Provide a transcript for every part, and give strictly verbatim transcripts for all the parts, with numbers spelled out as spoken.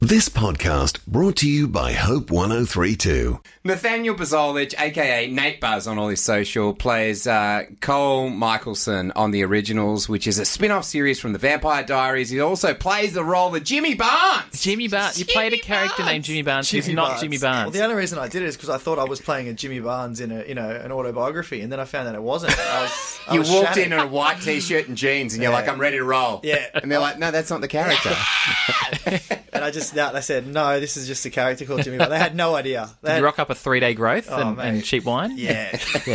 This podcast brought to you by Hope one oh three two. Nathaniel Bazolich, a k a. Nate Buzz on all his social, plays uh, Cole Michelson on The Originals, which is a spin-off series from The Vampire Diaries. He also plays the role of Jimmy Barnes. Jimmy Barnes. You played a character Barnes. named Jimmy Barnes Jimmy who's not Barnes. Jimmy Barnes. Well, the only reason I did it is because I thought I was playing a Jimmy Barnes in a, you know, an autobiography, and then I found that it wasn't. I was, I You was walked shattered. in in a white T-shirt and jeans, and you're Yeah. like, I'm ready to roll. Yeah. And they're like, no, that's not the character. And I just, no, they said, no, this is just a character called Jimmy Barnes. They had no idea. They Did had, you rock up a three-day growth Oh, and, mate. and cheap wine? yeah.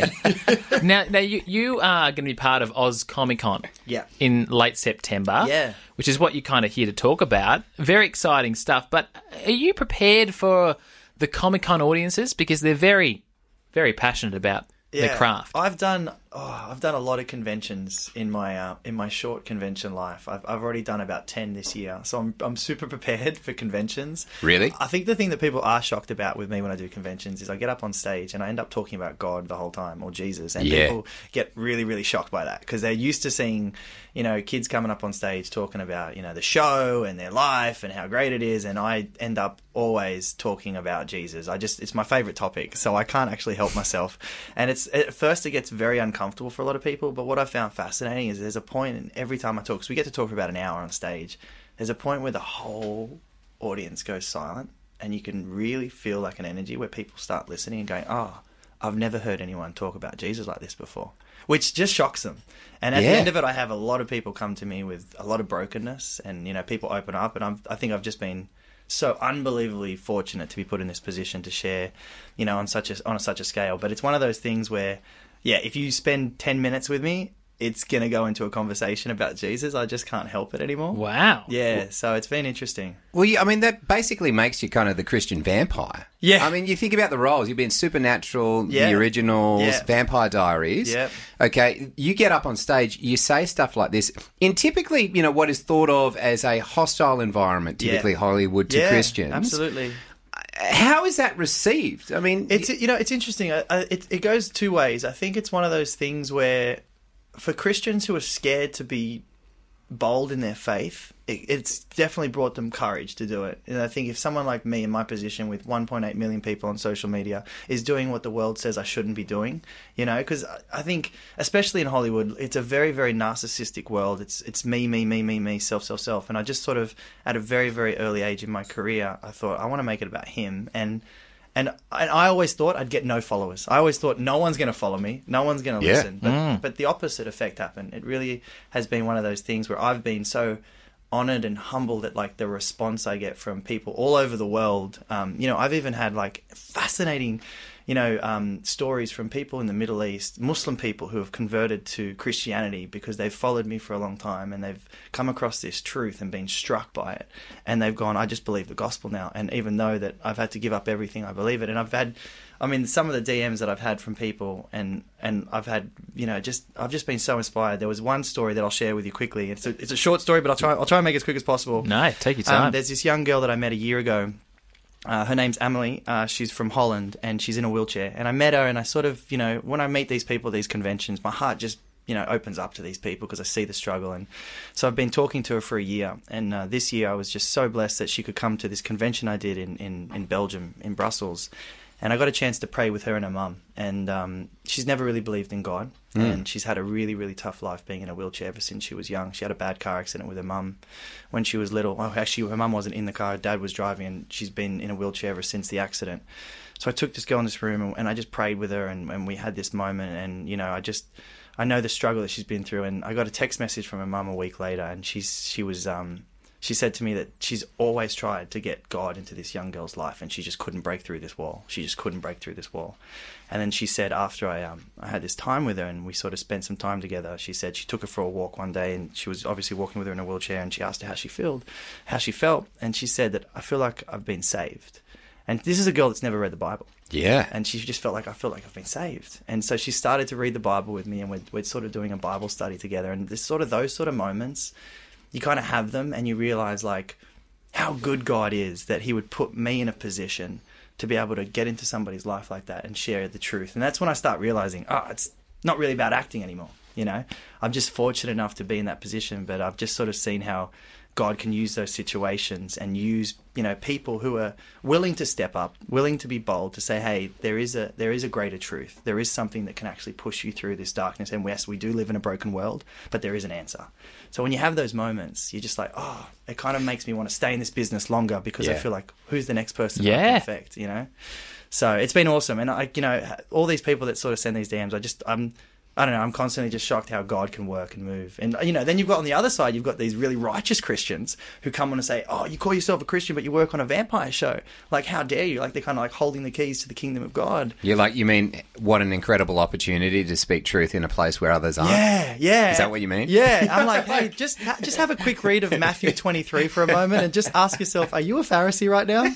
Now, now you, you are going to be part of Oz Comic Con Yeah. in late September, Yeah. which is what you're kind of here to talk about. Very exciting stuff. But are you prepared for the Comic Con audiences? Because they're very, very passionate about their craft. I've done oh, I've done a lot of conventions in my uh, in my short convention life. I've I've already done about ten this year, so I'm I'm super prepared for conventions. Really? I think the thing that people are shocked about with me when I do conventions is I get up on stage and I end up talking about God the whole time, or Jesus, and Yeah. people get really really shocked by that because they're used to seeing, you know, kids coming up on stage talking about, you know, the show and their life and how great it is, and I end up always talking about Jesus. I just it's my favorite topic, so I can't actually help myself. And it's at first it gets very uncomfortable for a lot of people, but what I found fascinating is there's a point in every time I talk, because we get to talk for about an hour on stage, there's a point where the whole audience goes silent, and you can really feel like an energy where people start listening and going, oh, I've never heard anyone talk about Jesus like this before, which just shocks them. And at Yeah. the end of it, I have a lot of people come to me with a lot of brokenness, and, you know, people open up, and I'm, I think I've just been so unbelievably fortunate to be put in this position to share, you know, on such a on a, such a scale. But it's one of those things where, yeah, if you spend ten minutes with me, it's going to go into a conversation about Jesus. I just can't help it anymore. Wow. Yeah, so it's been interesting. Well, yeah, I mean, that basically makes you kind of the Christian vampire. Yeah. I mean, you think about the roles. You've been Supernatural, Yeah. The Originals, Yeah. Vampire Diaries. Yep. Okay, you get up on stage, you say stuff like this in typically, you know, what is thought of as a hostile environment, typically Yeah. Hollywood to yeah, Christians. absolutely. How is that received? I mean, It's you know it's interesting. I, I, it it goes two ways. I think it's one of those things where, for Christians who are scared to be bold in their faith, it, it's definitely brought them courage to do it. And I think if someone like me in my position with one point eight million people on social media is doing what the world says I shouldn't be doing, you know, because I, I think, especially in Hollywood, it's a very, very narcissistic world. It's it's me, me, me, me, me, self, self, self. And I just sort of, at a very, very early age in my career, I thought, I want to make it about him. And And and I always thought I'd get no followers. I always thought no one's going to follow me, no one's going to Yeah. listen. But but the opposite effect happened. It really has been one of those things where I've been so honored and humbled at like the response I get from people all over the world. Um, you know, I've even had like fascinating, you know, um, stories from people in the Middle East, Muslim people who have converted to Christianity because they've followed me for a long time and they've come across this truth and been struck by it. And they've gone, I just believe the gospel now. And even though that I've had to give up everything, I believe it. And I've had, I mean, some of the D Ms that I've had from people and, and I've had, you know, just, I've just been so inspired. There was one story that I'll share with you quickly. It's a, it's a short story, but I'll try, I'll try and make it as quick as possible. No, take your time. Um, there's this young girl that I met a year ago. Uh, her name's Amelie. Uh, she's from Holland, and she's in a wheelchair. And I met her, and I sort of, you know, when I meet these people at these conventions, my heart just, you know, opens up to these people because I see the struggle. And so I've been talking to her for a year. And uh, this year I was just so blessed that she could come to this convention I did in, in, in Belgium, in Brussels. And I got a chance to pray with her and her mum. And um, she's never really believed in God. Mm. And she's had a really, really tough life being in a wheelchair ever since she was young. She had a bad car accident with her mum when she was little. Oh, actually, her mum wasn't in the car. Her dad was driving, and she's been in a wheelchair ever since the accident. So I took this girl in this room, and, and I just prayed with her, and, and we had this moment. And, you know, I just... I know the struggle that she's been through. And I got a text message from her mum a week later, and she's she was... um. She said to me that she's always tried to get God into this young girl's life, and she just couldn't break through this wall. She just couldn't break through this wall. And then she said, after I um I had this time with her and we sort of spent some time together, she said she took her for a walk one day, and she was obviously walking with her in a wheelchair, and she asked her how she felt, how she felt, and she said that I feel like I've been saved. And this is a girl that's never read the Bible. Yeah. And she just felt like, I feel like I've been saved. And so she started to read the Bible with me, and we're, we're sort of doing a Bible study together. And this sort of those sort of moments, you kind of have them, and you realize like how good God is that he would put me in a position to be able to get into somebody's life like that and share the truth. And that's when I start realizing, oh, it's not really about acting anymore. You know, I'm just fortunate enough to be in that position, but I've just sort of seen how God can use those situations and use, you know, people who are willing to step up, willing to be bold, to say, hey, there is a there is a greater truth. There is something that can actually push you through this darkness. And yes, we do live in a broken world, but there is an answer. So when you have those moments, you're just like, oh, it kind of makes me want to stay in this business longer because Yeah. I feel like, who's the next person I Yeah. can affect, you know? So it's been awesome. And I, you know, all these people that sort of send these D Ms, I just, I'm, I don't know, I'm constantly just shocked how God can work and move. And, you know, then you've got on the other side, you've got these really righteous Christians who come on and say, oh, you call yourself a Christian, but you work on a vampire show. Like, how dare you? Like, they're kind of like holding the keys to the kingdom of God. You're like, you mean, what an incredible opportunity to speak truth in a place where others aren't? Yeah, yeah. Is that what you mean? Yeah. I'm like, hey, just ha- just have a quick read of Matthew twenty-three for a moment and just ask yourself, are you a Pharisee right now?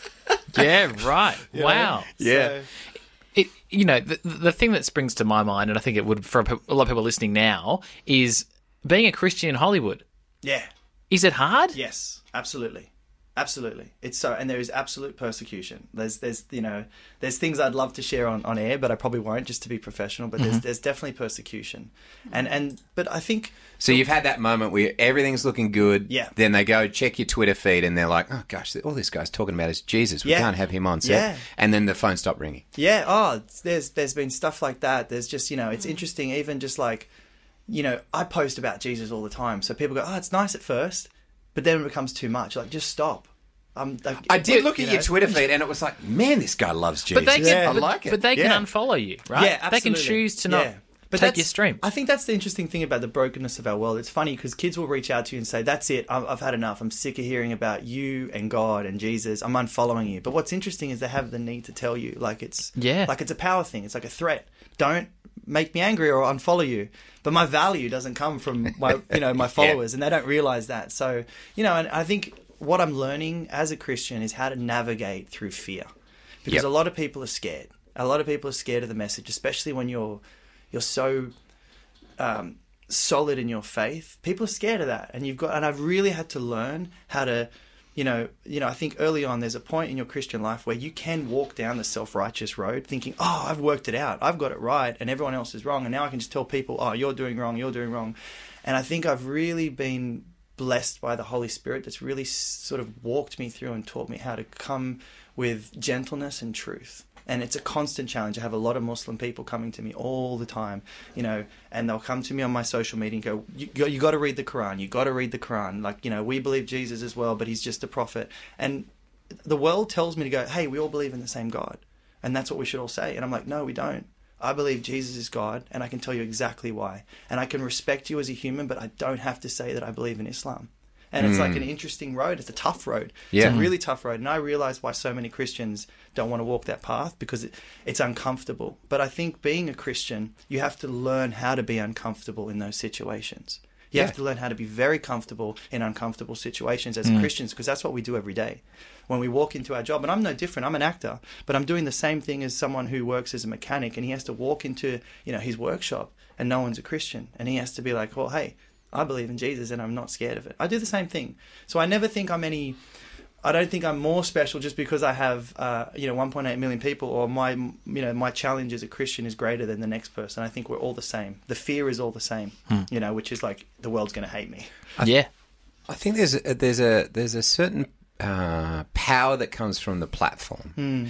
Yeah, right. Wow. Yeah. So- It, you know, the, the thing that springs to my mind, and I think it would for a lot of people listening now, is being a Christian in Hollywood. yeah. Is it hard? Yes, absolutely. Absolutely. It's so, and there is absolute persecution. There's, there's, you know, there's things I'd love to share on, on air, but I probably won't just to be professional, but there's, there's definitely persecution. And, and, but I think, So you've had that moment where everything's looking good. Yeah. Then they go check your Twitter feed and they're like, oh, gosh, all this guy's talking about is Jesus. We Yeah. can't have him on set. Yeah. And then the phone stopped ringing. yeah, oh, it's- there's, there's been stuff like that. There's just, you know, it's interesting, even just like, you know, I post about Jesus all the time. So people go, oh, it's nice at first, but then it becomes too much. Like, just stop. Um, like, I did look you at know. your Twitter feed and it was like, man, this guy loves Jesus. But they can, Yeah. I but, like it. but they Yeah. can unfollow you, right? Yeah, They can absolutely. choose to not Yeah. But take that's- your stream. I think that's the interesting thing about the brokenness of our world. It's funny because kids will reach out to you and say, that's it, I've, I've had enough. I'm sick of hearing about you and God and Jesus. I'm unfollowing you. But what's interesting is they have the need to tell you, like it's Yeah. like it's a power thing. It's like a threat. Don't make me angry or unfollow you. But my value doesn't come from my, you know, my followers, and they don't realize that. So, you know, and I think what I'm learning as a Christian is how to navigate through fear, because Yep. a lot of people are scared. A lot of people are scared of the message, especially when you're you're so um, solid in your faith. People are scared of that, and you've got. And I've really had to learn how to, you know, you know. I think early on, there's a point in your Christian life where you can walk down the self-righteous road, thinking, "Oh, I've worked it out. I've got it right, and everyone else is wrong." And now I can just tell people, "Oh, you're doing wrong. You're doing wrong." And I think I've really been blessed by the Holy Spirit that's really s- sort of walked me through and taught me how to come with gentleness and truth. And it's a constant challenge. I have a lot of Muslim people coming to me all the time, you know, and they'll come to me on my social media and go, you, you got to read the Quran. You got to read the Quran. Like, you know, we believe Jesus as well, but he's just a prophet. And the world tells me to go, hey, we all believe in the same God. And that's what we should all say. And I'm like, no, we don't. I believe Jesus is God, and I can tell you exactly why. And I can respect you as a human, but I don't have to say that I believe in Islam. And it's like an interesting road. It's a tough road. Yeah. It's a really tough road. And I realize why so many Christians don't want to walk that path, because it, it's uncomfortable. But I think being a Christian, you have to learn how to be uncomfortable in those situations. You Yeah. have to learn how to be very comfortable in uncomfortable situations as Christians, because that's what we do every day. When we walk into our job, and I'm no different, I'm an actor, but I'm doing the same thing as someone who works as a mechanic, and he has to walk into, you know, his workshop and no one's a Christian, and he has to be like, well, hey, I believe in Jesus and I'm not scared of it. I do the same thing. So I never think I'm any, I don't think I'm more special just because I have, uh, you know, one point eight million people, or my, you know, my challenge as a Christian is greater than the next person. I think we're all the same. The fear is all the same, you know, which is like the world's going to hate me. Yeah. I think there's a, there's a there's a certain uh, power that comes from the platform.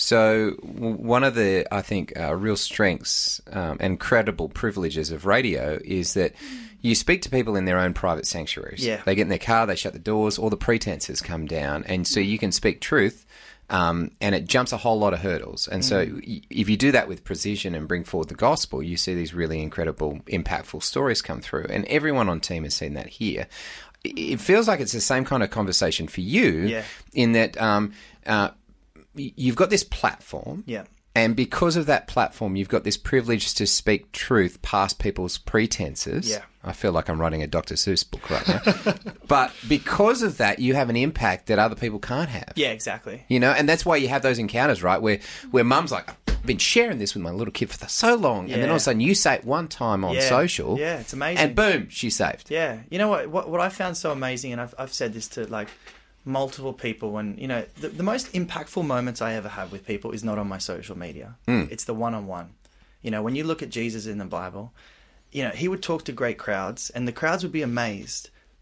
So w- one of the I think uh, real strengths um, and credible privileges of radio is that you speak to people in their own private sanctuaries. Yeah. They get in their car, they shut the doors, all the pretenses come down, and so you can speak truth. Um, and it jumps a whole lot of hurdles. And so y- if you do that with precision and bring forward the gospel, you see these really incredible, impactful stories come through. And everyone on team has seen that here. I- It feels like it's the same kind of conversation for you Yeah. in that um, uh, y- you've got this platform. Yeah. And because of that platform, you've got this privilege to speak truth past people's pretenses. Yeah. I feel like I'm writing a Doctor Seuss book right now. But because of that, you have an impact that other people can't have. Yeah, exactly. You know, and that's why you have those encounters, right? Where where mum's like, I've been sharing this with my little kid for so long. And then all of a Yeah. sudden you say it one time on Yeah. social. Yeah, it's amazing. And boom, she's saved. Yeah, you know what? What, what I found so amazing, and I've I've said this to like multiple people, when you know the, the most impactful moments I ever have with people is not on my social media. It's the one-on-one. You know, when you look at Jesus in the Bible, you know, he would talk to great crowds, and the crowds would be amazed.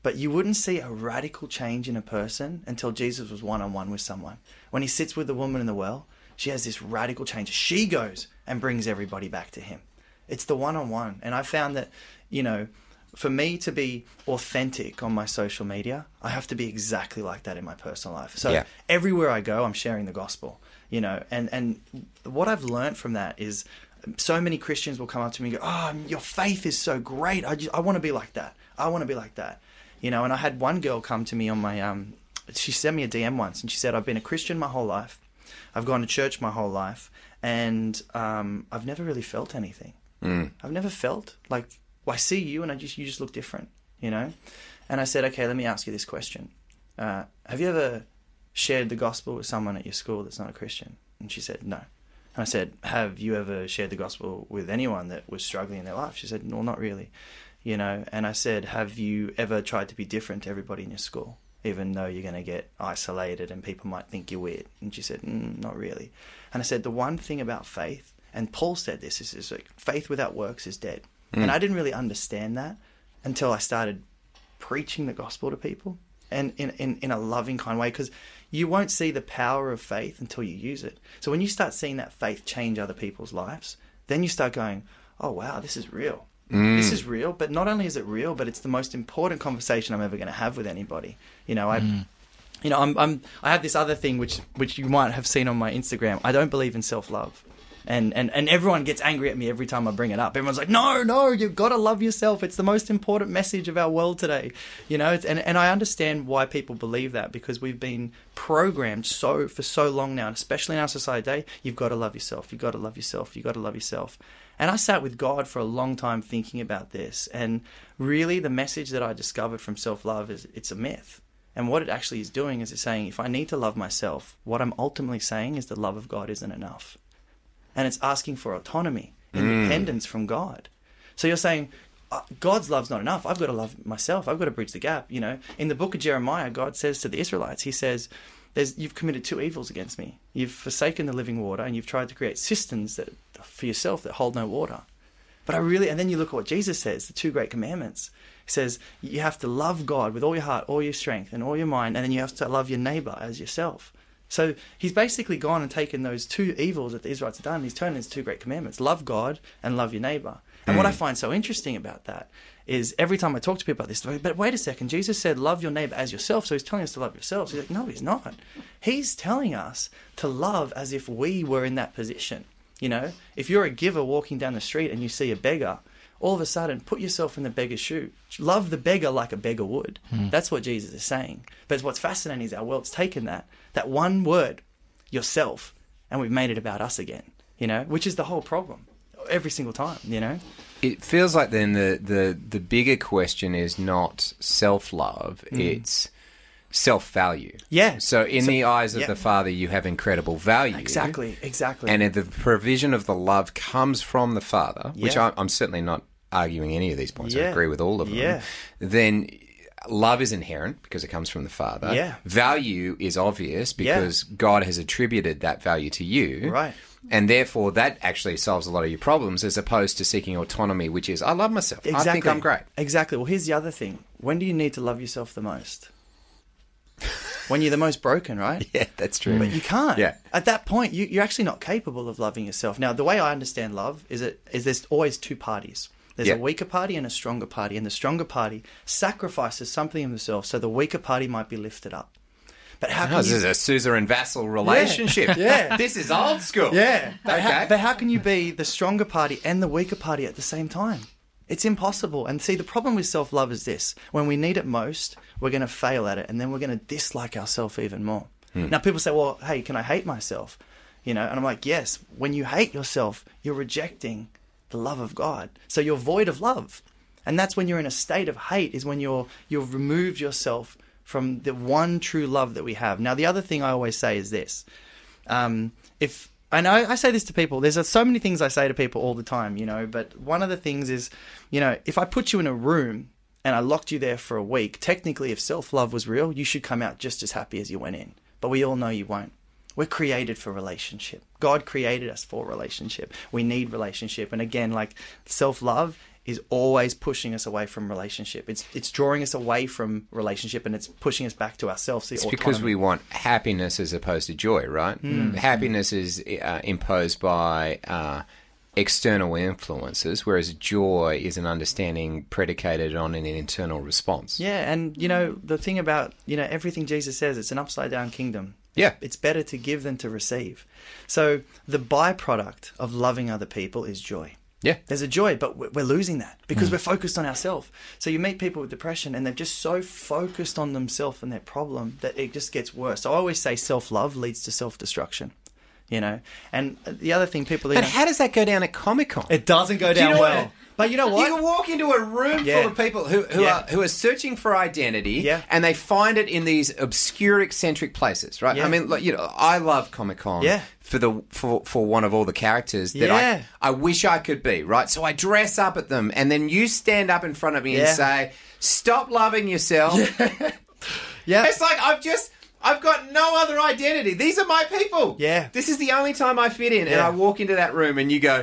But you wouldn't see a radical change in a person until Jesus was one-on-one with someone. When he sits with the woman in the well, she has this radical change. She goes and brings everybody back to him. It's the one-on-one. And I found that, you know, for me to be authentic on my social media, I have to be exactly like that in my personal life. So Yeah. everywhere I go, I'm sharing the gospel, you know. And, and what I've learned from that is so many Christians will come up to me and go, oh, your faith is so great. I, just, I want to be like that. I want to be like that. You know, and I had one girl come to me on my, um, she sent me a D M once and she said, I've been a Christian my whole life. I've gone to church my whole life and um, I've never really felt anything. Mm. I've never felt like, well, I see you and I just, you just look different, you know? And I said, okay, let me ask you this question. Uh, have you ever shared the gospel with someone at your school that's not a Christian? And she said, no. And I said, have you ever shared the gospel with anyone that was struggling in their life? She said, no, not really. You know, and I said, have you ever tried to be different to everybody in your school, even though you're going to get isolated and people might think you're weird? And she said, mm, not really. And I said, the one thing about faith, and Paul said this, is, is like, faith without works is dead. Mm. And I didn't really understand that until I started preaching the gospel to people and in, in, in a loving kind of way, because you won't see the power of faith until you use it. So when you start seeing that faith change other people's lives, then you start going, oh, wow, this is real. Mm. This is real. But not only is it real, but it's the most important conversation I'm ever going to have with anybody. You know, I, mm. you know, I'm, I'm, I have this other thing which, which you might have seen on my Instagram. I don't believe in self-love. And, and and everyone gets angry at me every time I bring it up. Everyone's like, no, no, you've got to love yourself. It's the most important message of our world today. You know, and, and I understand why people believe that, because we've been programmed so for so long now, and especially in our society today, you've got to love yourself. You've got to love yourself. You've got to love yourself. And I sat with God for a long time thinking about this. And really the message that I discovered from self-love is it's a myth. And what it actually is doing is it's saying, if I need to love myself, what I'm ultimately saying is the love of God isn't enough. And it's asking for autonomy, independence mm. from God. So you're saying, uh, God's love's not enough. I've got to love myself. I've got to bridge the gap. You know, in the book of Jeremiah, God says to the Israelites, he says, There's, you've committed two evils against me. You've forsaken the living water and you've tried to create cisterns that, for yourself that hold no water. But I really, and then you look at what Jesus says, the two great commandments. He says, you have to love God with all your heart, all your strength, and all your mind, and then you have to love your neighbor as yourself. So he's basically gone and taken those two evils that the Israelites have done, and he's turned into two great commandments: love God and love your neighbor. And mm. what I find so interesting about that is every time I talk to people about this, but wait a second, Jesus said love your neighbor as yourself, so he's telling us to love yourselves. He's like, no, he's not. He's telling us to love as if we were in that position. You know, if you're a giver walking down the street and you see a beggar, all of a sudden put yourself in the beggar's shoe. Love the beggar like a beggar would. Mm. That's what Jesus is saying. But what's fascinating is our world's taken that, that one word, yourself, and we've made it about us again, you know, which is the whole problem every single time, you know. It feels like then the, the, the bigger question is not self-love, mm. it's self-value. Yeah. So in so, the eyes of yeah. the Father, you have incredible value. Exactly, exactly. And if the provision of the love comes from the Father, yeah. which I, I'm certainly not arguing any of these points, yeah. I agree with all of them, yeah. then love is inherent because it comes from the Father. Yeah. Value is obvious because yeah. God has attributed that value to you. Right. And therefore, that actually solves a lot of your problems as opposed to seeking autonomy, which is, I love myself. Exactly. I think I'm great. Exactly. Well, here's the other thing. When do you need to love yourself the most? When you're the most broken, right? Yeah, that's true. But you can't. Yeah. At that point, you, you're actually not capable of loving yourself. Now, the way I understand love is it is there's always two parties. There's yeah. a weaker party and a stronger party. And the stronger party sacrifices something of themselves so the weaker party might be lifted up. But how oh, can this you... is a Sousa and Vassal relationship. Yeah. yeah. This is old school. Yeah. But, Okay. how, but how can you be the stronger party and the weaker party at the same time? It's impossible. And see, the problem with self-love is this. When we need it most, we're going to fail at it, and then we're going to dislike ourselves even more. Hmm. Now, people say, well, hey, can I hate myself? You know, and I'm like, yes, when you hate yourself, you're rejecting the love of God. So you're void of love. And that's when you're in a state of hate, is when you're you've removed yourself from the one true love that we have. Now, the other thing I always say is this. Um, if... I know I say this to people. There's so many things I say to people all the time, you know, but one of the things is, you know, if I put you in a room and I locked you there for a week, technically if self-love was real, you should come out just as happy as you went in. But we all know you won't. We're created for relationship. God created us for relationship. We need relationship. And again, like self-love is always pushing us away from relationship. It's it's drawing us away from relationship, and it's pushing us back to ourselves. It's because we want happiness as opposed to joy, right? Mm. Happiness is uh, imposed by uh, external influences, whereas joy is an understanding predicated on an internal response. Yeah, and, you know, the thing about, you know, everything Jesus says, it's an upside-down kingdom. Yeah. It's better to give than to receive. So the byproduct of loving other people is joy. Yeah. There's a joy, but we're losing that because mm. we're focused on ourselves. So you meet people with depression and they're just so focused on themselves and their problem that it just gets worse. So I always say self-love leads to self-destruction, you know. And the other thing people... But how does that go down at Comic-Con? It doesn't go down you know well. What? But you know what? You can walk into a room yeah. full of people who who, yeah. are, who are searching for identity, yeah. and they find it in these obscure, eccentric places, right? Yeah. I mean, like, you know, I love Comic-Con yeah. for the for, for one of all the characters that yeah. I, I wish I could be, right? So I dress up at them, and then you stand up in front of me yeah. and say, "Stop loving yourself." Yeah. yeah. It's like I've just... I've got no other identity. These are my people. Yeah. This is the only time I fit in, yeah. and I walk into that room and you go...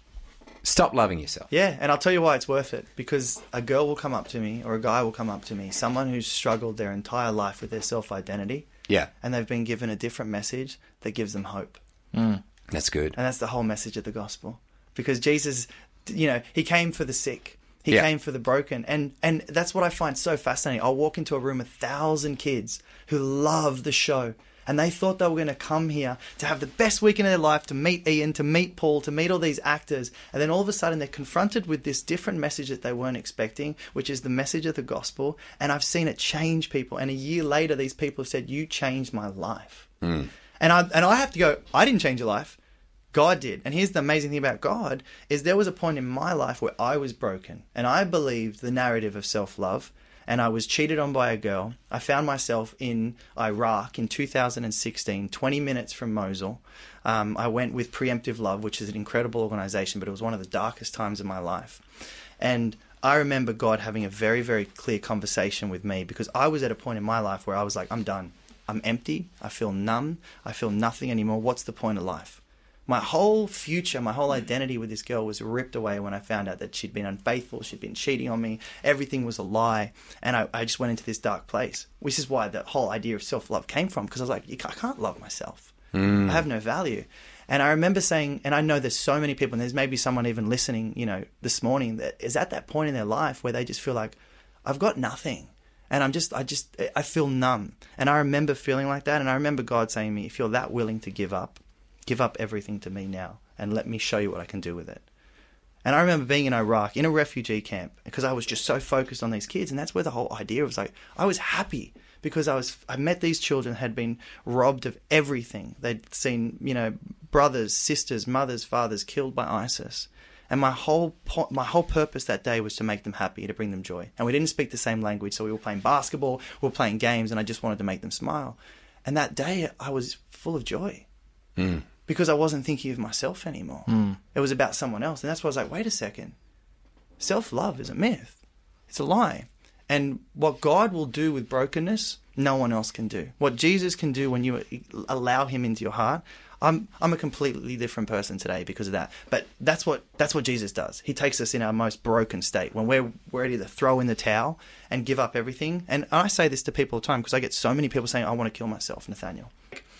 Stop loving yourself. Yeah, and I'll tell you why it's worth it. Because a girl will come up to me or a guy will come up to me, someone who's struggled their entire life with their self-identity. Yeah. And they've been given a different message that gives them hope. Mm. That's good. And that's the whole message of the gospel. Because Jesus, you know, he came for the sick. He yeah. came for the broken. And, and that's what I find so fascinating. I'll walk into a room, a thousand kids who love the show. And they thought they were going to come here to have the best weekend of their life, to meet Ian, to meet Paul, to meet all these actors. And then all of a sudden they're confronted with this different message that they weren't expecting, which is the message of the gospel. And I've seen it change people. And a year later, these people have said, "You changed my life." Mm. And I and I have to go, I didn't change your life. God did. And here's the amazing thing about God is there was a point in my life where I was broken. And I believed the narrative of self-love. And I was cheated on by a girl. I found myself in Iraq in two thousand sixteen, twenty minutes from Mosul. Um, I went with Preemptive Love, which is an incredible organization, but it was one of the darkest times of my life. And I remember God having a very, very clear conversation with me because I was at a point in my life where I was like, I'm done. I'm empty. I feel numb. I feel nothing anymore. What's the point of life? My whole future, my whole identity with this girl was ripped away when I found out that she'd been unfaithful, she'd been cheating on me, everything was a lie, and I, I just went into this dark place, which is why the whole idea of self-love came from, because I was like, I can't love myself. Mm. I have no value. And I remember saying, and I know there's so many people, and there's maybe someone even listening, you know, this morning that is at that point in their life where they just feel like, I've got nothing. And I'm just, I just, I feel numb. And I remember feeling like that, and I remember God saying to me, if you're that willing to give up, give up everything to me now and let me show you what I can do with it. And I remember being in Iraq in a refugee camp because I was just so focused on these kids. And that's where the whole idea was like, I was happy because I was, I met these children who had been robbed of everything. They'd seen, you know, brothers, sisters, mothers, fathers killed by ISIS. And my whole po- my whole purpose that day was to make them happy, to bring them joy. And we didn't speak the same language. So we were playing basketball, we were playing games, and I just wanted to make them smile. And that day I was full of joy. Mm. Because I wasn't thinking of myself anymore. Mm. It was about someone else. And that's why I was like, wait a second. Self-love is a myth. It's a lie. And what God will do with brokenness, no one else can do. What Jesus can do when you allow him into your heart, I'm I'm a completely different person today because of that. But that's what that's what Jesus does. He takes us in our most broken state when we're ready to throw in the towel and give up everything. And I say this to people all the time because I get so many people saying, I want to kill myself, Nathaniel.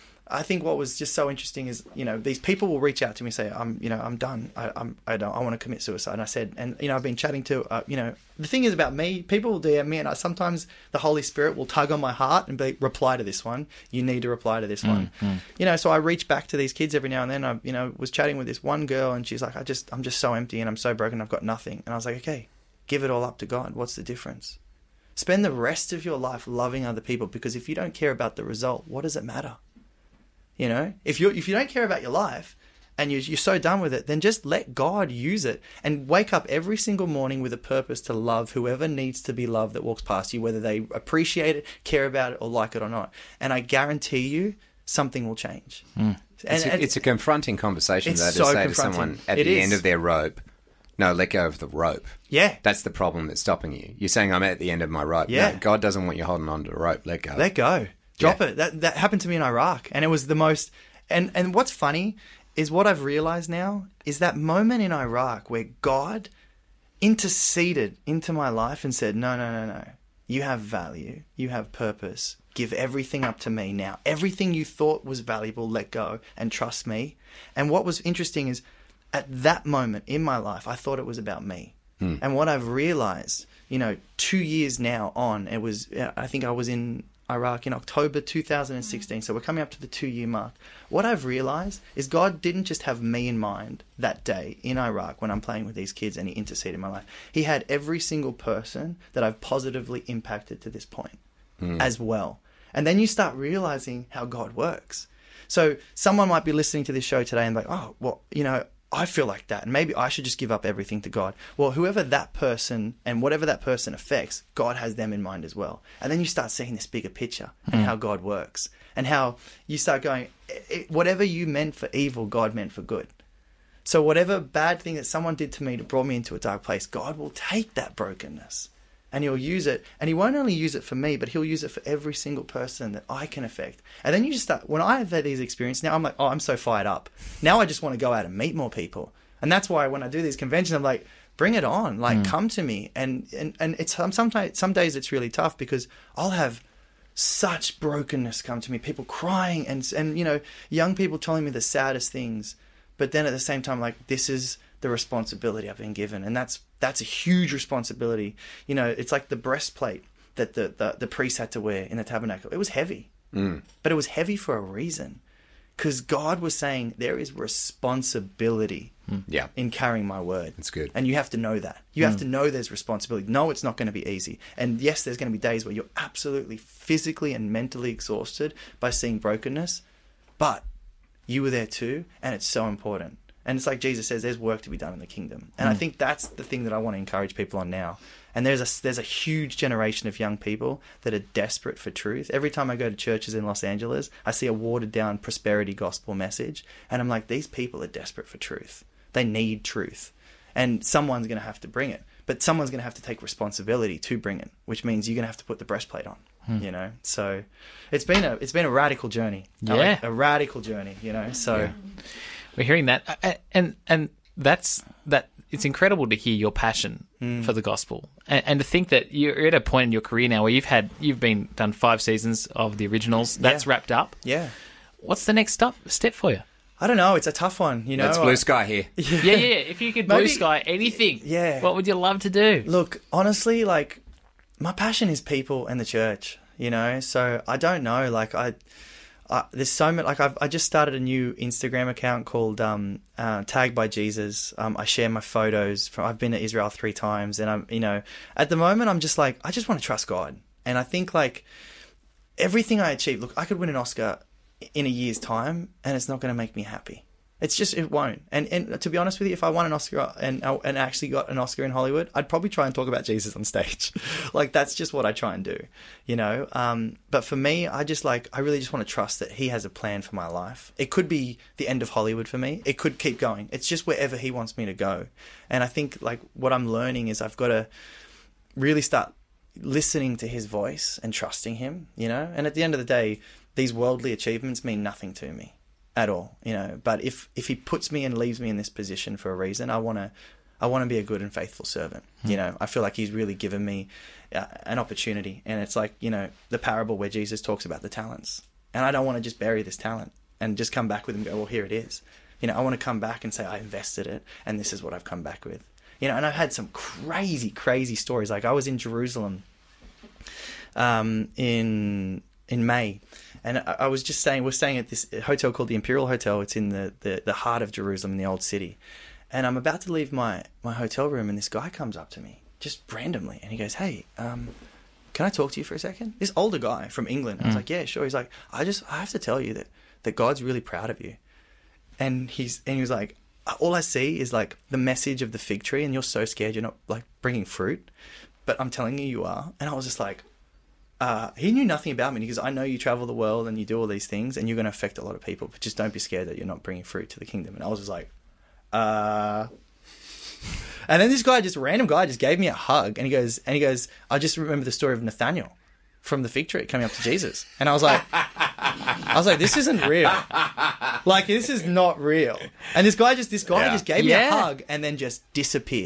I think what was just so interesting is, you know, these people will reach out to me and say, I'm, you know, I'm done. I, I'm, I don't, I want to commit suicide. And I said, and, you know, I've been chatting to, uh, you know, the thing is about me, people will D M me and I, sometimes the Holy Spirit will tug on my heart and be, reply to this one. You need to reply to this mm, one. Mm. You know, so I reach back to these kids every now and then. I, you know, was chatting with this one girl and she's like, I just, I'm just so empty and I'm so broken. I've got nothing. And I was like, okay, give it all up to God. What's the difference? Spend the rest of your life loving other people because if you don't care about the result, what does it matter? You know, if you if you don't care about your life and you're, you're so done with it, then just let God use it and wake up every single morning with a purpose to love whoever needs to be loved that walks past you, whether they appreciate it, care about it, or like it or not. And I guarantee you something will change. Mm. And, it's, a, and it's a confronting conversation, though, to so say to someone at it the is. end of their rope, no, let go of the rope. Yeah. That's the problem that's stopping you. You're saying, I'm at the end of my rope. Yeah. No, God doesn't want you holding on to the rope. Let go. Let go. Drop yeah. it. That that happened to me in Iraq. And it was the most... And, and what's funny is what I've realized now is that moment in Iraq where God interceded into my life and said, no, no, no, no. You have value. You have purpose. Give everything up to me now. Everything you thought was valuable, let go and trust me. And what was interesting is at that moment in my life, I thought it was about me. Hmm. And what I've realized, you know, two years now on, it was, I think I was in Iraq in October two thousand sixteen. So we're coming up to the two year mark. What I've realized is God didn't just have me in mind that day in Iraq when I'm playing with these kids and he interceded in my life. He had every single person that I've positively impacted to this point mm. as well. And then you start realizing how God works. So someone might be listening to this show today and like, oh, well, you know, I feel like that, and maybe I should just give up everything to God. Well, whoever that person and whatever that person affects, God has them in mind as well. And then you start seeing this bigger picture and mm. how God works, and how you start going, whatever you meant for evil, God meant for good. So whatever bad thing that someone did to me that brought me into a dark place, God will take that brokenness and he'll use it. And he won't only use it for me, but he'll use it for every single person that I can affect. And then you just start, when I have had these experiences, now I'm like, oh, I'm so fired up. Now I just want to go out and meet more people. And that's why when I do these conventions, I'm like, bring it on. Like, mm. come to me. And, and, and it's sometimes, some days it's really tough because I'll have such brokenness come to me, people crying and, and, you know, young people telling me the saddest things. But then at the same time, like, this is the responsibility I've been given. And that's, that's a huge responsibility. You know, it's like the breastplate that the, the, the priest had to wear in the tabernacle. It was heavy, mm. but it was heavy for a reason. Because God was saying there is responsibility mm. yeah. in carrying my word. That's good. And you have to know that. You mm. have to know there's responsibility. No, it's not going to be easy. And yes, there's going to be days where you're absolutely physically and mentally exhausted by seeing brokenness. But you were there too, and it's so important. And it's like Jesus says, there's work to be done in the kingdom. And mm. I think that's the thing that I want to encourage people on now. And there's a, there's a huge generation of young people that are desperate for truth. Every time I go to churches in Los Angeles, I see a watered down prosperity gospel message. And I'm like, these people are desperate for truth. They need truth. And someone's going to have to bring it. But someone's going to have to take responsibility to bring it, which means you're going to have to put the breastplate on. Hmm. You know, so it's been a it's been a radical journey. Yeah, like a radical journey. You know, so yeah. We're hearing that, and and that's that. It's incredible to hear your passion mm. for the gospel, and, and to think that you're at a point in your career now where you've had you've been done five seasons of the originals. That's yeah. wrapped up. Yeah. What's the next step step for you? I don't know. It's a tough one. You know, it's blue sky here. Yeah, yeah. yeah. If you could blue Maybe, sky anything, yeah. what would you love to do? Look, honestly, like my passion is people and the church. You know, so I don't know. Like I. Uh, there's so much, like I've, I just started a new Instagram account called um, uh, Tagged by Jesus. Um, I share my photos from, I've been to Israel three times and I'm, you know, at the moment I'm just like, I just want to trust God. And I think like everything I achieve, look, I could win an Oscar in a year's time and it's not going to make me happy. It's just, it won't. And and to be honest with you, if I won an Oscar and and actually got an Oscar in Hollywood, I'd probably try and talk about Jesus on stage. Like, that's just what I try and do, you know? Um, but for me, I just like, I really just want to trust that he has a plan for my life. It could be the end of Hollywood for me. It could keep going. It's just wherever he wants me to go. And I think like what I'm learning is I've got to really start listening to his voice and trusting him, you know? And at the end of the day, these worldly achievements mean nothing to me. At all, you know, but if if he puts me and leaves me in this position for a reason, I want to I want to be a good and faithful servant. Mm. You know, I feel like he's really given me uh, an opportunity. And it's like, you know, the parable where Jesus talks about the talents. And I don't want to just bury this talent and just come back with him and go, well, here it is. You know, I want to come back and say, I invested it and this is what I've come back with. You know, and I've had some crazy, crazy stories. Like I was in Jerusalem um, in in May. And I was just staying, we're staying at this hotel called the Imperial Hotel. It's in the, the, the heart of Jerusalem, in the old city. And I'm about to leave my, my hotel room and this guy comes up to me, just randomly. And he goes, hey, um, can I talk to you for a second? This older guy from England. I was mm. like, yeah, sure. He's like, I just, I have to tell you that, that God's really proud of you. And he's, and he was like, all I see is like the message of the fig tree and you're so scared you're not like bringing fruit, but I'm telling you, you are. And I was just like, Uh, he knew nothing about me because I know you travel the world and you do all these things and you're going to affect a lot of people, but just don't be scared that you're not bringing fruit to the kingdom. And I was just like, uh, and then this guy, just random guy, just gave me a hug and he goes, and he goes, I just remember the story of Nathaniel from the fig tree coming up to Jesus. And I was like, I was like, this isn't real. Like, this is not real. And this guy just, this guy yeah. just gave me yeah. a hug and then just disappeared.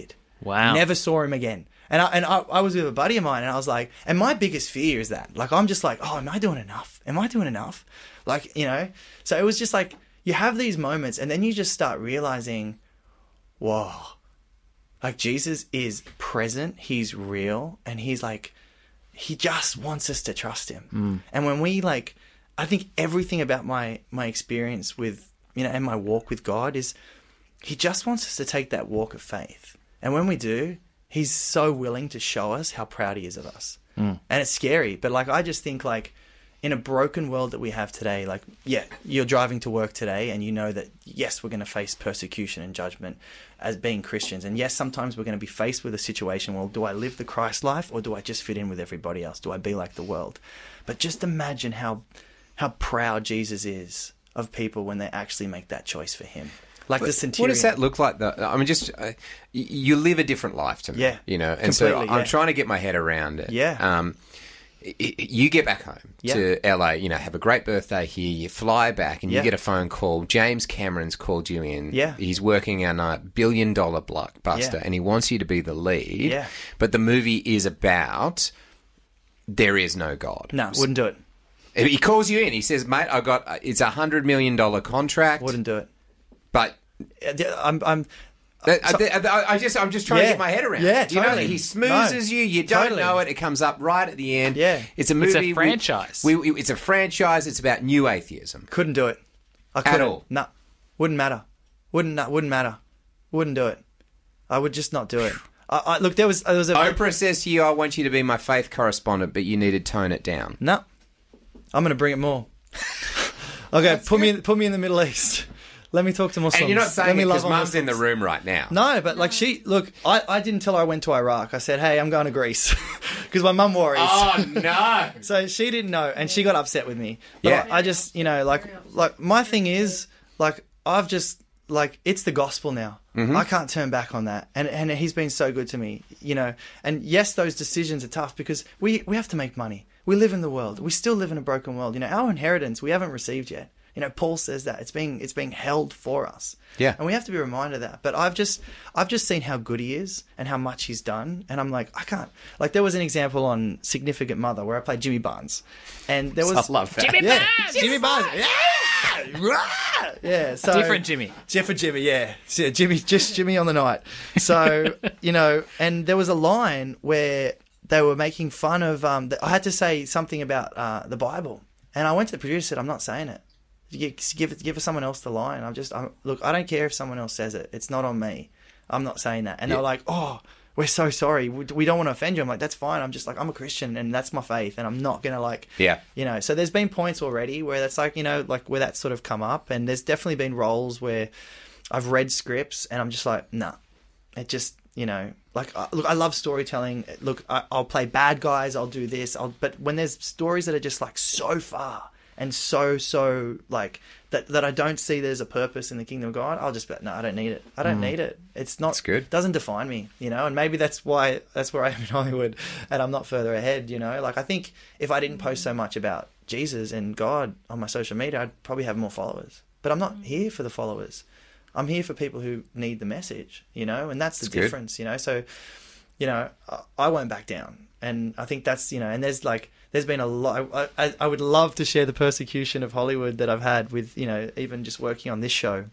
Wow. Never saw him again. And I, and I, I was with a buddy of mine, and I was like, and my biggest fear is that. Like, I'm just like, oh, am I doing enough? Am I doing enough? Like, you know? So it was just like, you have these moments, and then you just start realizing, whoa, like Jesus is present, he's real, and he's like, he just wants us to trust him. Mm. And when we like, I think everything about my, my experience with, you know, and my walk with God is he just wants us to take that walk of faith. And when we do, he's so willing to show us how proud he is of us. Mm. And it's scary, but like, I just think like, in a broken world that we have today, like, yeah, you're driving to work today and you know that, yes, we're going to face persecution and judgment as being Christians. And yes, sometimes we're going to be faced with a situation, well, do I live the Christ life or do I just fit in with everybody else? Do I be like the world? But just imagine how how proud Jesus is of people when they actually make that choice for him. Like But the centurion. What does that look like? Though? I mean, just uh, y- you live a different life to me. Yeah, you know, and so completely, I'm yeah. trying to get my head around it. Yeah. Um, y- y- you get back home Yeah. to L A. You know, have a great birthday here. You fly back, and you Yeah. get a phone call. James Cameron's called you in. Yeah. He's working on a billion dollar blockbuster, Yeah. and he wants you to be the lead. Yeah. But the movie is about there is no God. No, wouldn't do it. He calls you in. He says, "Mate, I got it's a hundred million dollar contract, Wouldn't do it. but." I'm, I'm, I, So- I, I- I just, I'm just trying to Yeah. get my head around. Yeah, it. You know, totally. he smoozes No, you. You don't totally. know it. It comes up right at the end. Yeah. it's a movie. It's a we- franchise. We, we- it's a franchise. It's about new atheism. couldn't do it. I couldn't. all? No, wouldn't matter. Wouldn't no, wouldn't matter. Wouldn't do it. I would just not do it. I, I, look, there was there was a Oprah says to you, "I want you to be my faith correspondent, but you need to tone it down." no. I'm going to bring it more. Okay, put me in, put me in the Middle East. Let me talk to Muslims. And you're not Let saying me it because love on Mum's in the Muslims. room right now. No, but like she look, I, I didn't tell her I went to Iraq. I said, hey, I'm going to Greece because my mum worries. Oh no! So she didn't know, and she got upset with me. But Yeah. I, I just, you know, like, like my thing is, like, I've just, like, it's the gospel now. Mm-hmm. I can't turn back on that, and and he's been so good to me, you know. And yes, those decisions are tough because we we have to make money. We live in the world. We still live in a broken world. You know, our inheritance we haven't received yet. You know, Paul says that it's being it's being held for us. Yeah. And we have to be reminded of that. But I've just I've just seen how good he is and how much he's done, and I'm like, I can't. Like, there was an example on Significant Mother where I played Jimmy Barnes, and there was I love that. Jimmy yeah, Barnes! Jimmy Barnes. Yeah, yeah. So Different Jimmy. different Jimmy. Yeah, yeah, Jimmy, just Jimmy on the night. So you know, and there was a line where they were making fun of. Um, I had to say something about uh, the Bible, and I went to the producer and said, I'm not saying it. Give give it give someone else the line. I'm just I'm, look. I don't care if someone else says it. It's not on me. I'm not saying that. And Yeah. they're like, oh, we're so sorry. We, we don't want to offend you. I'm like, that's fine. I'm just like, I'm a Christian and that's my faith, and I'm not gonna like, Yeah. you know. So there's been points already where that's like, you know, like where that's sort of come up, and there's definitely been roles where I've read scripts and I'm just like, nah, it just, you know, like I, look, I love storytelling. Look, I, I'll play bad guys. I'll do this. I'll, but when there's stories that are just like so far and so so like that that I don't see there's a purpose in the kingdom of God, I'll just be like, no, I don't need it. I don't need it. It's not That's good. Doesn't define me, you know. And maybe that's why that's where I am in Hollywood, and I'm not further ahead, you know. Like, I think if I didn't post so much about Jesus and God on my social media, I'd probably have more followers. But I'm not here for the followers. I'm here for people who need the message, you know, and that's the That's good. difference, you know. So, you know, I, I won't back down, and I think that's, you know, and there's like, there's been a lot. I, I, I would love to share the persecution of Hollywood that I've had with, you know, even just working on this show,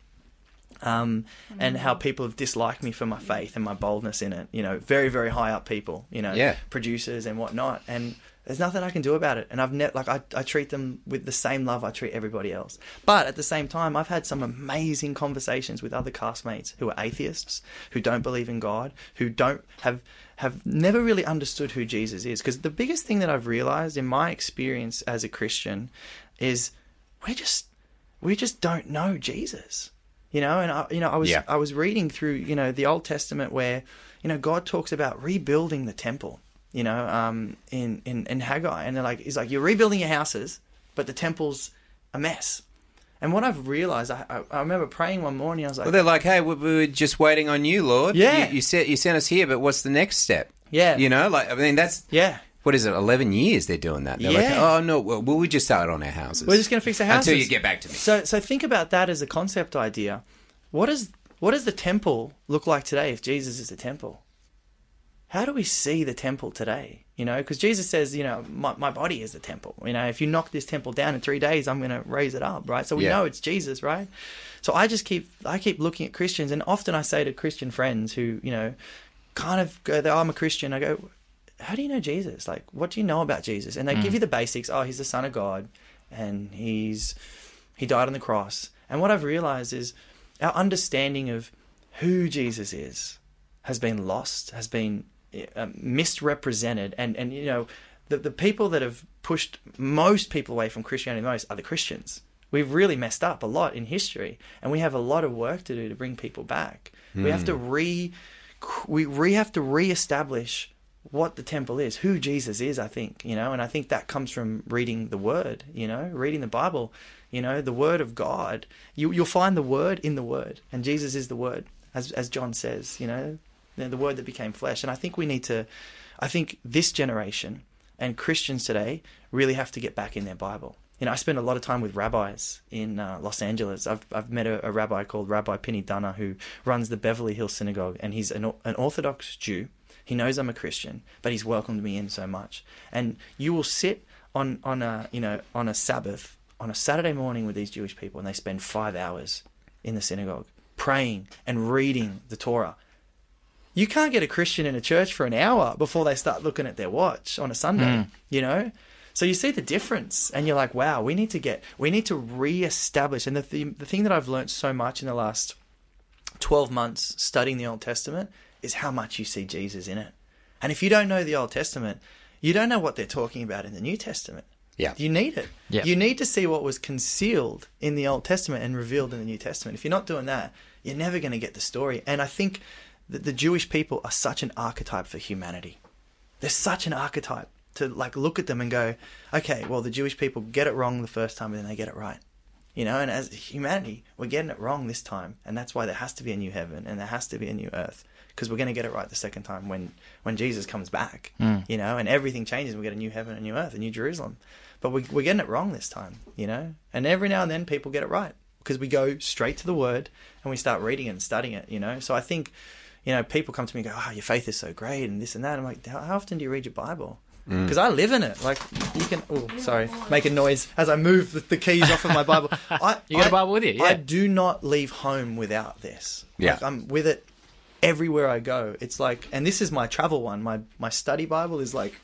um, and how people have disliked me for my faith and my boldness in it. You know, very very high up people, you know, Yeah. producers and whatnot, and there's nothing I can do about it. And I've ne- like I, I treat them with the same love I treat everybody else. But at the same time, I've had some amazing conversations with other castmates who are atheists, who don't believe in God, who don't have have never really understood who Jesus is. Because the biggest thing that I've realized in my experience as a Christian is we just we just don't know Jesus. You know, and I, you know, I was Yeah. I was reading through, you know, the Old Testament where, you know, God talks about rebuilding the temple. You know, um, in, in, in Haggai, and they're like, he's like, you're rebuilding your houses, but the temple's a mess. And what I've realized, I, I, I remember praying one morning, I was like, Well, they're like, "Hey, we, we were just waiting on you, Lord. Yeah. you, you sent you sent us here, but what's the next step? Yeah. you know, like I mean, that's yeah, what is it? Eleven years they're doing that. They're Yeah. like, "Oh no, well, we just start on our houses. we're just going to fix the houses until you get back to me." So, so think about that as a concept idea. What is what does the temple look like today if Jesus is the temple? how do we see the temple today? You know, because Jesus says, you know, my, my body is the temple. You know, if you knock this temple down in three days, I'm going to raise it up, right? So we Yeah. know it's Jesus, right? So I just keep, I keep looking at Christians, and often I say to Christian friends who, you know, kind of go, oh, I'm a Christian. I go, how do you know Jesus? Like, what do you know about Jesus? And they Mm. give you the basics. Oh, he's the Son of God, and he's he died on the cross. And what I've realized is our understanding of who Jesus is has been lost, has been uh, misrepresented, and and you know the the people that have pushed most people away from Christianity most are the Christians. We've really messed up a lot in history, and we have a lot of work to do to bring people back. Mm. We have to re we we have to reestablish what the temple is, who Jesus is, I think, you know, and I think that comes from reading the Word, you know, reading the Bible, you know, the Word of God. You, you'll find the Word in the Word, and Jesus is the Word, as as John says, you know, the Word that became flesh. And I think we need to, I think this generation and Christians today really have to get back in their Bible. You know, I spend a lot of time with rabbis in uh, Los Angeles. I've I've met a, a rabbi called Rabbi Pinney Dunner who runs the Beverly Hills Synagogue, and he's an, an Orthodox Jew. He knows I'm a Christian, but he's welcomed me in so much. And you will sit on, on a you know on a Sabbath on a Saturday morning with these Jewish people, and they spend five hours in the synagogue praying and reading the Torah. You can't get a Christian in a church for an hour before they start looking at their watch on a Sunday. Mm. You know, so you see the difference, and you're like, wow, we need to get we need to reestablish. And the th- the thing that I've learned so much in the last twelve months studying the Old Testament is how much you see Jesus in it. And if you don't know the Old Testament, you don't know what they're talking about in the New Testament. Yeah. You need it. Yeah. You need to see what was concealed in the Old Testament and revealed in the New Testament. If you're not doing that, you're never going to get the story. And I think that the Jewish people are such an archetype for humanity. They're such an archetype to like look at them and go, okay, well, the Jewish people get it wrong the first time, and then they get it right. You know, and as humanity, we're getting it wrong this time. And that's why there has to be a new heaven and there has to be a new earth. Because we're going to get it right the second time when, when Jesus comes back, mm. you know, and everything changes. We get a new heaven, a new earth, a new Jerusalem. But we, we're getting it wrong this time, you know. And every now and then people get it right because we go straight to the Word and we start reading it and studying it, you know. So I think, you know, people come to me and go, oh, your faith is so great and this and that. I'm like, how often do you read your Bible? Because mm. I live in it. Like, you can... Oh, sorry. Make a noise as I move the, the keys off of my Bible. I, you got I, a Bible with you? Yeah. I do not leave home without this. Yeah. Like, I'm with it everywhere I go. It's like... And this is my travel one. My my study Bible is like...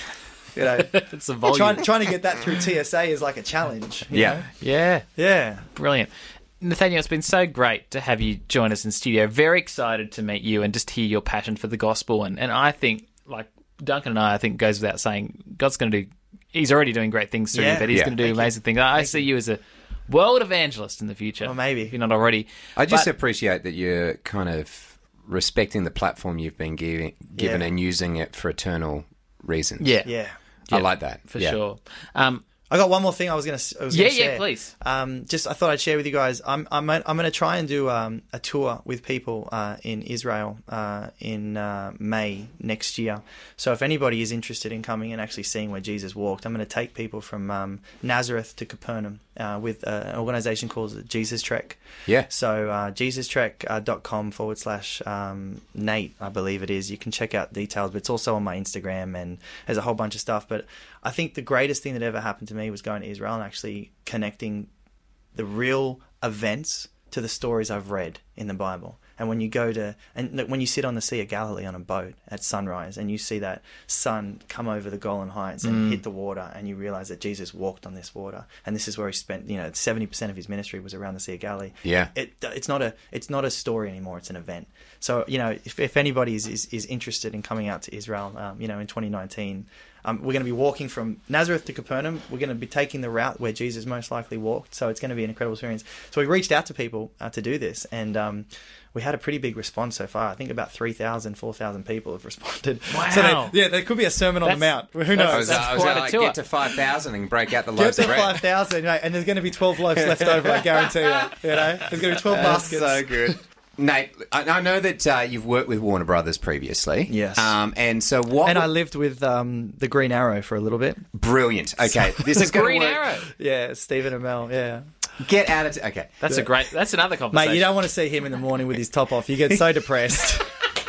You know... It's a volume. Trying, trying to get that through T S A is like a challenge. you Yeah. know? Yeah. Yeah. Brilliant. Nathaniel, it's been so great to have you join us in studio. Very excited to meet you and just hear your passion for the gospel. And, and I think, like Duncan and I, I think goes without saying, God's going to do, he's already doing great things through Yeah. you, but he's Yeah. going to do Thank amazing you. things. I Thank see you. you as a world evangelist in the future. Well, maybe. If you're not already. I just But- appreciate that you're kind of respecting the platform you've been giving, given Yeah. and using it for eternal reasons. Yeah. Yeah. I like that. For Yeah. sure. Um, I got one more thing I was going to. Yeah, gonna yeah, share. please. Um, just I thought I'd share with you guys. I'm I'm I'm going to try and do um, a tour with people uh, in Israel uh, in uh, May next year. So if anybody is interested in coming and actually seeing where Jesus walked, I'm going to take people from um, Nazareth to Capernaum uh, with uh, an organisation called Jesus Trek. Yeah. So uh, jesus trek dot com forward slash um, Nate, I believe it is. You can check out details, but it's also on my Instagram and there's a whole bunch of stuff. But I think the greatest thing that ever happened to me was going to Israel and actually connecting the real events to the stories I've read in the Bible. And when you go to, and look, when you sit on the Sea of Galilee on a boat at sunrise and you see that sun come over the Golan Heights and Mm. hit the water, and you realize that Jesus walked on this water, and this is where he spent, you know, seventy percent of his ministry was around the Sea of Galilee. Yeah. It, it's not a, it's not a story anymore. It's an event. So, you know, if, if anybody is, is, is interested in coming out to Israel, um, you know, in twenty nineteen, Um, we're going to be walking from Nazareth to Capernaum. We're going to be taking the route where Jesus most likely walked. So it's going to be an incredible experience. So we reached out to people uh, to do this, and um, we had a pretty big response so far. I think about three thousand, four thousand people have responded. Wow. So they, yeah, there could be a sermon on the That's- Mount. Who knows? I was, That's I was quite a like, tour. get to five thousand and break out the Get loaves to of bread. five thousand, right? And there's going to be twelve loaves left over, I guarantee you. You know, there's going to be twelve That's baskets. so good. Nate, I I know that uh, you've worked with Warner Brothers previously. Yes. Um, and so what... And I lived with um, the Green Arrow for a little bit. Brilliant. Okay. This is going Green to work. Arrow. Yeah, Stephen Amell, yeah. Get out of... T- okay. That's a great. That's another conversation. Mate, you don't want to see him in the morning with his top off. You get so depressed.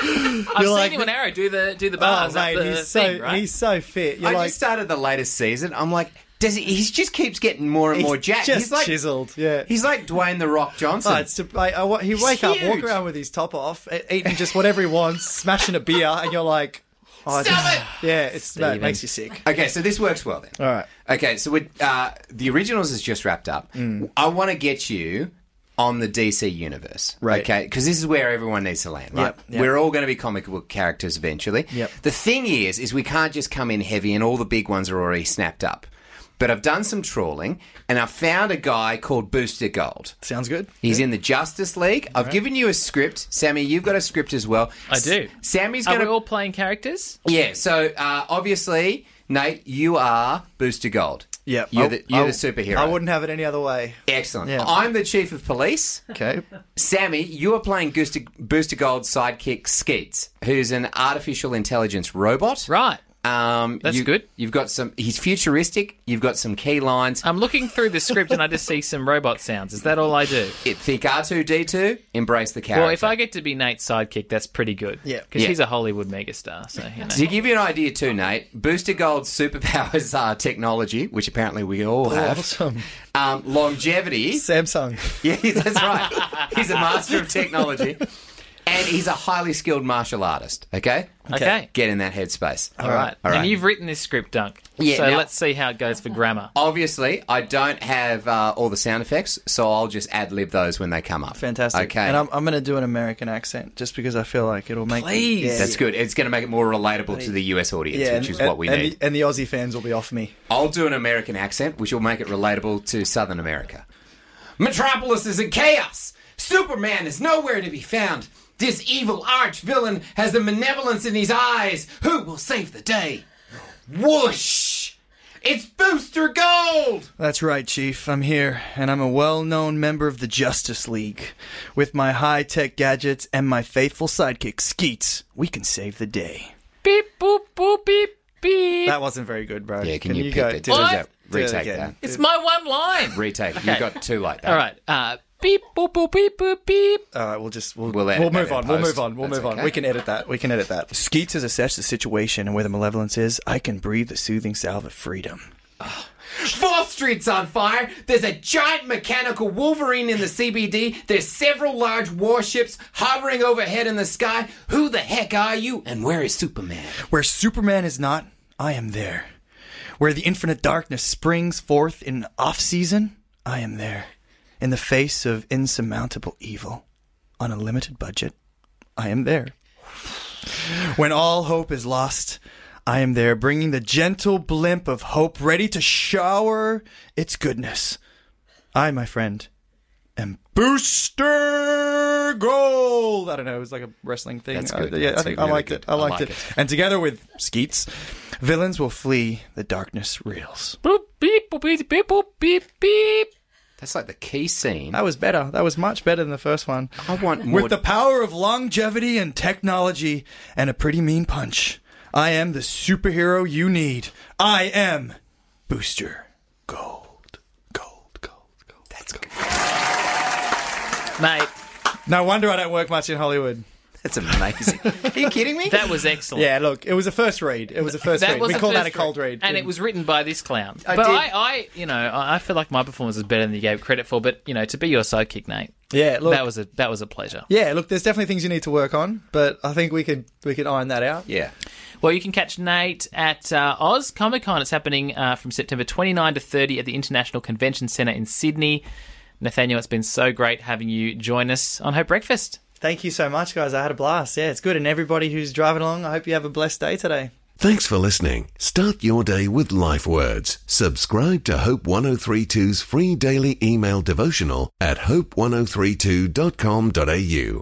I've seen like, him on Arrow do the do the oh, bars. up mate, the he's so thing, right? he's so fit. You're I like, just started the latest season. I'm like, does he? He just keeps getting more and he's more jacked. just he's like chiseled. Yeah. He's like Dwayne the Rock Johnson. Oh, it's to, I, I, he He's wake up, walk huge. around with his top off, e- eating just whatever he wants, smashing a beer, and you're like, oh, Stop this- it! Yeah, it's that Steven. makes you sick. Okay, so this works well then. All right. Okay, so we uh, the originals is just wrapped up. Mm. I want to get you on the D C universe, Right. Okay, because this is where everyone needs to land, right? Yep, yep. We're all going to be comic book characters eventually. Yep. The thing is, is we can't just come in heavy, and all the big ones are already snapped up. But I've done some trawling, and I've found a guy called Booster Gold. Sounds good. He's in the Justice League. I've given you a script, Sammy. You've got a script as well. I do. S- Sammy's Are going we to all playing characters? yeah. So uh, obviously, Nate, you are Booster Gold. Yeah, You're I- the you're I- the superhero. I wouldn't have it any other way. Excellent. Yeah. I'm the chief of police. Okay. Sammy, you are playing Booster, Booster Gold's sidekick Skeets, who's an artificial intelligence robot. Right. Um, That's you- good. You've got some. He's futuristic. You've got some key lines. I'm looking through the script and I just see some robot sounds. Is that all I do? It, think R two D two. Embrace the character. Well, if I get to be Nate's sidekick, that's pretty good. Yeah. Because Yeah. he's a Hollywood megastar. So, you know. To give you an idea too, Nate, Booster Gold's superpowers are technology, which apparently we all have. Awesome. Um, longevity. Samsung. Yeah, that's right. He's a master of technology. And he's a highly skilled martial artist, okay? Okay. Get in that headspace. All right. All right. And you've written this script, Dunk. Yeah, So now- let's see how it goes for grammar. Obviously, I don't have uh, all the sound effects, so I'll just ad-lib those when they come up. Fantastic. Okay. And I'm, I'm going to do an American accent just because I feel like it'll make Please. Yeah, That's yeah. good. It's going to make it more relatable to the U S audience, Yeah, which and, is what we and, need. And the, and the Aussie fans will be off me. I'll do an American accent, which will make it relatable to Southern America. Metropolis is in chaos. Superman is nowhere to be found. This evil arch-villain has the malevolence in his eyes. Who will save the day? Whoosh! It's Booster Gold! That's right, Chief. I'm here, and I'm a well-known member of the Justice League. With my high-tech gadgets and my faithful sidekick, Skeets, we can save the day. Beep, boop, boop, beep, beep. That wasn't very good, bro. Yeah, can, you, pick go? it? do it- What? that? do it Retake again. that. It's my one line. Retake. Okay. You got two like that. All right. Uh, beep, boop, boop, beep, boop, beep. All right, we'll just we'll, We'll we'll, edit that move in on. We'll post. move on. We'll That's move on. okay. We can edit that. We can edit that. Skeets has assessed the situation, and where the malevolence is, I can breathe the soothing salve of freedom. Fourth Street's on fire. There's a giant mechanical Wolverine in the C B D. There's several large warships hovering overhead in the sky. Who the heck are you? And where is Superman? Where Superman is not, I am there. Where the infinite darkness springs forth in off-season, I am there. In the face of insurmountable evil, on a limited budget, I am there. When all hope is lost, I am there, bringing the gentle blimp of hope, ready to shower its goodness. I, my friend, am Booster Gold. I don't know, it was like a wrestling thing. That's good. Uh, yeah, That's I think really I liked good. it. I I liked like it. it. And together with Skeets, villains will flee the darkness reels. Boop, beep, boop, beep, beep, boop, beep, beep. That's like the key scene. That was better. That was much better than the first one. I want more. With the power of longevity and technology and a pretty mean punch, I am the superhero you need. I am Booster Gold. Gold, gold, gold. That's good. Mate, No wonder I don't work much in Hollywood. That's amazing. Are you kidding me? that was excellent. Yeah, look, it was a first read. It was a first That read. was We the call that a first cold read. read. And it was written by this clown. I but did- I, I, you know, I I feel like my performance was better than you gave credit for. But you know, to be your sidekick, Nate, Yeah, look. that was a that was a pleasure. Yeah, look, there's definitely things you need to work on, but I think we could we could iron that out. yeah. Well, you can catch Nate at uh, Oz Comic Con. It's happening uh, from September twenty-ninth to thirtieth at the International Convention Centre in Sydney. Nathaniel, it's been so great having you join us on Hope Breakfast. Thank you so much, guys. I had a blast. Yeah, it's good. And everybody who's driving along, I hope you have a blessed day today. Thanks for listening. Start your day with life words. Subscribe to Hope one oh three two's free daily email devotional at hope ten thirty-two dot com dot a u.